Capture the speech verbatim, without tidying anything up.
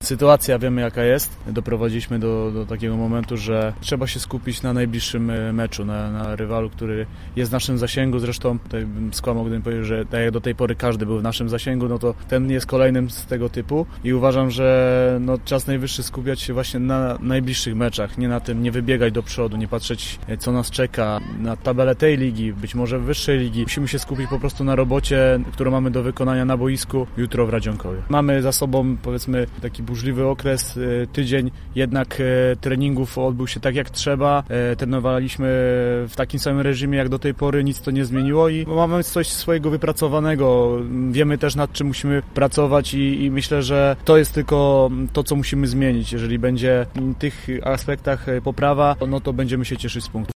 Sytuacja wiemy jaka jest. Doprowadziliśmy do, do takiego momentu, że trzeba się skupić na najbliższym meczu, na, na rywalu, który jest w naszym zasięgu. Zresztą tutaj bym skłamał, gdybym powiedział, że tak jak do tej pory każdy był w naszym zasięgu, no to ten jest kolejnym z tego typu i uważam, że no, czas najwyższy skupiać się właśnie na najbliższych meczach, nie na tym, nie wybiegać do przodu, nie patrzeć co nas czeka na tabelę tej ligi, być może wyższej ligi. Musimy się skupić po prostu na robocie, którą mamy do wykonania na boisku jutro w Radzionkowie. Mamy za sobą powiedzmy taki burzliwy okres, tydzień jednak treningów odbył się tak jak trzeba, trenowaliśmy w takim samym reżimie jak do tej pory, nic to nie zmieniło i mamy coś swojego wypracowanego, wiemy też nad czym musimy pracować i, i myślę, że to jest tylko to, co musimy zmienić. Jeżeli będzie w tych aspektach poprawa, no to będziemy się cieszyć z punktów.